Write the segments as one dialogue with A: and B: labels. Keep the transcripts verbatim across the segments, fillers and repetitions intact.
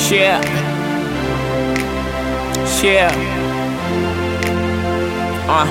A: Share. Share. Uh,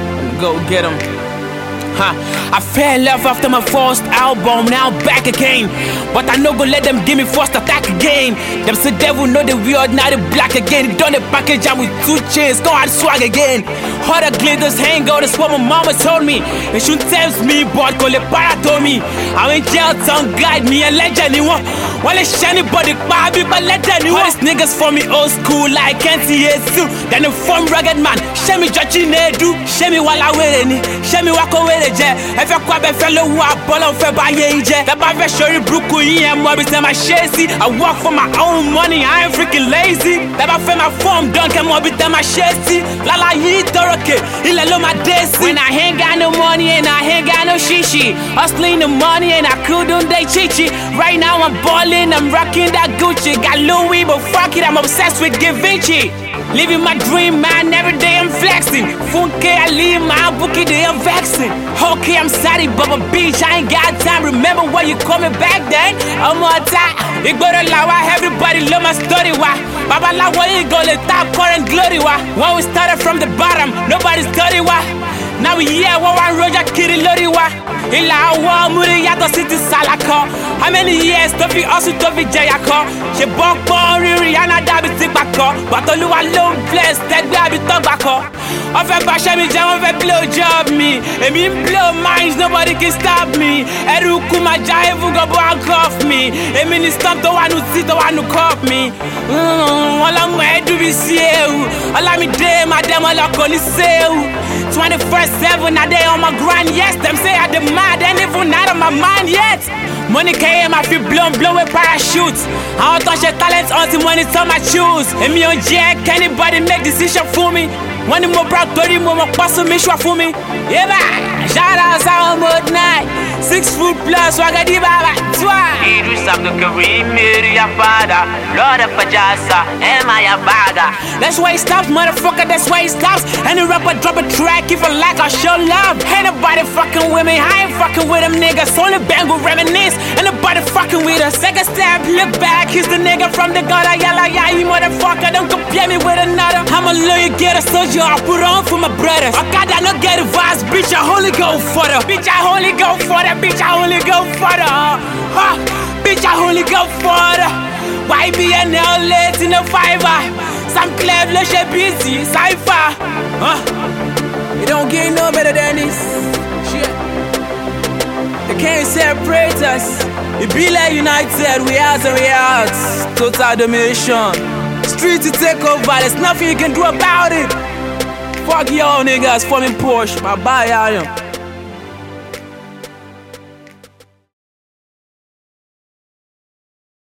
A: go get 'em. Huh. I fell in love after my first album, now back again. But I no go let them give me first attack again. Them say devil know the weird, now the black again. Done the package and with two chains, go out swag again. All the glitters hang out, that's what my mama told me. And she tells me, but call it para told me. I'm in jail, tongue guide me and let anyone. While it's shiny body, baby, but let anyone. All these niggas for me old school like N T A too. Then the form rugged man, show me judging they do. Show me while I wear any, show me walk away. If you come and fellow who are born on February, the Baba Shori Brooklyn, and Mobby Sam Chasey. I work for my own money, I ain't freaking lazy. Never feel my form done, can Mobby Sam Chasey. Lala Yi Toroke, Ilalo my Desi. When I ain't got no money and I ain't got no shishi, hustling the money and I couldn't they chichi. Right now I'm balling, I'm rocking that Gucci. Got Louis, but fuck it, I'm obsessed with Givenchy. Living my dream, man, every day I'm flexing. Funke, I leave my bookie, they are vexing. Okay, I'm sorry, Baba Beach, I ain't got time. Remember when you called me back then? I'm on time. You go to Lawa, everybody love my story, why? Baba Lawa, you go to top current glory, why? When we started from the bottom, nobody's story, why? Now we here, one one Roger Kitty Lori, why? Ila wa muri yato city salako. How many years to be also to be jayako? She bok bon Rihanna dabi tikbako. But Oluwa long blessed that we have tobacco. I feel basha me jam, I blow job me. And me blow minds, nobody can stop me. Eru kuma jaivu go bank off me. And me ni stop the one who sit the one who cop me. All I'm way to be see. All I'm day, my damn all I'm gonna say. twenty-four seven, I day on my grind, yes. Them say I the mad, and even out of my mind yet. Money came, I feel blown, blown with parachutes. I don't touch your talents until money on my shoes. And me on jack, anybody make decision for me? Money more proud, thirty more, more pass me, show for me. Yeah, man. Shout out to mode night. Six foot plus, wagadi baba, twa.
B: Idris Abdul Karim, Miriya Fada, Lord of Pajasa, Emaya Baga.
A: That's why it stops, motherfucker, that's why it stops. Any rapper drop a track, if I like, I show love. Ain't nobody fucking with me, I ain't fucking with them niggas. Only bang with reminisce, ain't nobody fucking with us. Second step, look back, he's the nigga from the gutter. Yalla, yeah, you motherfucker, don't compare me with another. I'm a lawyer, get a soldier, I put on for my brothers. I got that, no get advice, bitch, I only go for the. Bitch, I only go for the, bitch, I only go for the. Huh, bitch, I only go for the. Y B N L late in the fiver. Some clever shit busy, cipher. Huh? It don't get no better than this. Shit. They can't separate us. It be like United, we out and we out. Total domination. Street to take over, there's nothing you can do about it. Fuck y'all niggas, forming Porsche, my bye, I am.